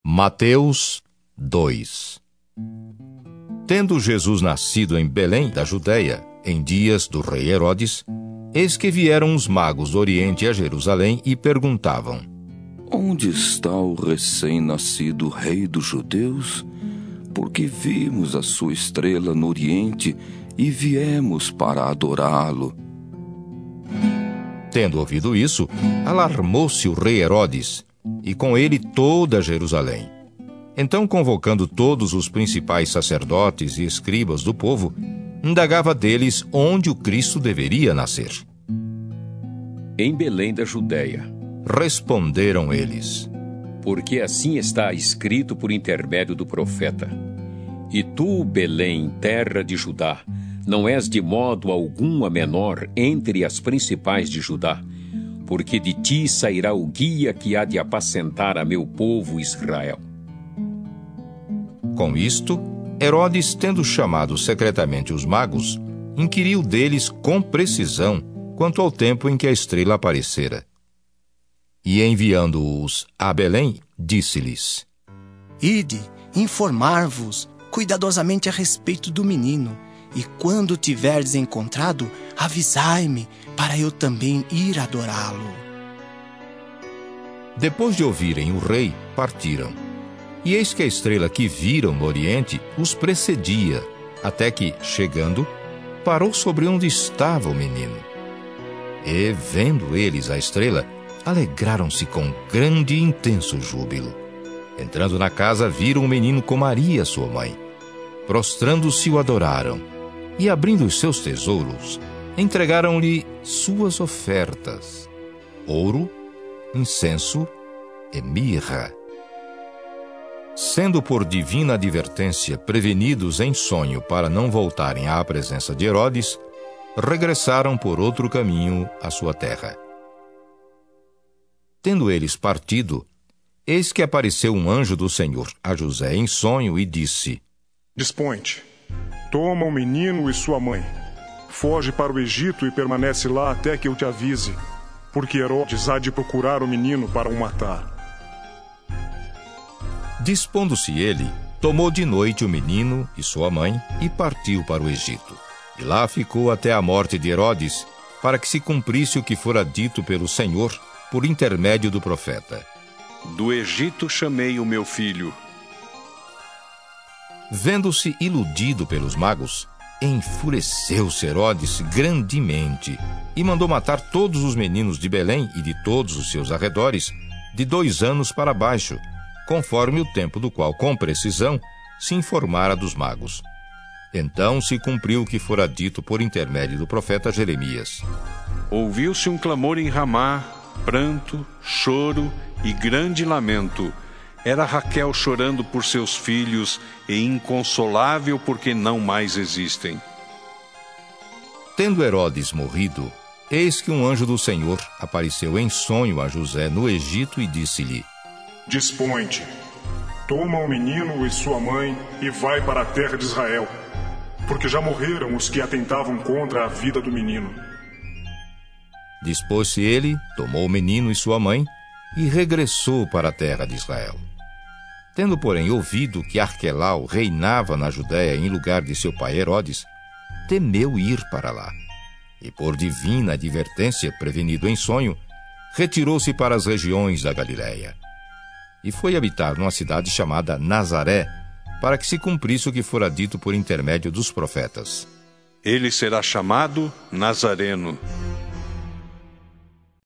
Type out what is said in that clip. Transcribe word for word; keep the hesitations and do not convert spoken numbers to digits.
Mateus dois. Tendo Jesus nascido em Belém da Judeia, em dias do rei Herodes, eis que vieram os magos do Oriente a Jerusalém e perguntavam: Onde está o recém-nascido rei dos judeus? Porque vimos a sua estrela no Oriente e viemos para adorá-lo. Tendo ouvido isso, alarmou-se o rei Herodes, e com ele toda Jerusalém. Então, convocando todos os principais sacerdotes e escribas do povo, indagava deles onde o Cristo deveria nascer. Em Belém da Judeia. Responderam eles: Porque assim está escrito por intermédio do profeta: E tu, Belém, terra de Judá, não és de modo algum a menor entre as principais de Judá, porque de ti sairá o guia que há de apacentar a meu povo Israel. Com isto, Herodes, tendo chamado secretamente os magos, inquiriu deles com precisão quanto ao tempo em que a estrela aparecera. E enviando-os a Belém, disse-lhes: Ide, informar-vos cuidadosamente a respeito do menino, e quando o tiverdes encontrado, avisai-me, para eu também ir adorá-lo. Depois de ouvirem o rei, partiram. E eis que a estrela que viram no Oriente os precedia, até que, chegando, parou sobre onde estava o menino. E, vendo eles a estrela, alegraram-se com grande e intenso júbilo. Entrando na casa, viram o menino com Maria, sua mãe. Prostrando-se, o adoraram, e, abrindo os seus tesouros, entregaram-lhe suas ofertas: ouro, incenso e mirra. Sendo por divina advertência prevenidos em sonho para não voltarem à presença de Herodes, regressaram por outro caminho à sua terra. Tendo eles partido, eis que apareceu um anjo do Senhor a José em sonho e disse: Dispõe-te, toma o menino e sua mãe, foge para o Egito e permanece lá até que eu te avise, porque Herodes há de procurar o menino para o matar. Dispondo-se ele, tomou de noite o menino e sua mãe e partiu para o Egito. E lá ficou até a morte de Herodes, para que se cumprisse o que fora dito pelo Senhor por intermédio do profeta: Do Egito chamei o meu filho. Vendo-se iludido pelos magos, enfureceu-se Herodes grandemente e mandou matar todos os meninos de Belém e de todos os seus arredores, de dois anos para baixo, conforme o tempo do qual, com precisão, se informara dos magos. Então se cumpriu o que fora dito por intermédio do profeta Jeremias: Ouviu-se um clamor em Ramá, pranto, choro e grande lamento. Era Raquel chorando por seus filhos e inconsolável porque não mais existem. Tendo Herodes morrido, eis que um anjo do Senhor apareceu em sonho a José no Egito e disse-lhe: Dispõe-te, toma o menino e sua mãe e vai para a terra de Israel, porque já morreram os que atentavam contra a vida do menino. Dispôs-se ele, tomou o menino e sua mãe e regressou para a terra de Israel. Tendo, porém, ouvido que Arquelau reinava na Judéia em lugar de seu pai Herodes, temeu ir para lá. E por divina advertência, prevenido em sonho, retirou-se para as regiões da Galiléia. E foi habitar numa cidade chamada Nazaré, para que se cumprisse o que fora dito por intermédio dos profetas: Ele será chamado Nazareno.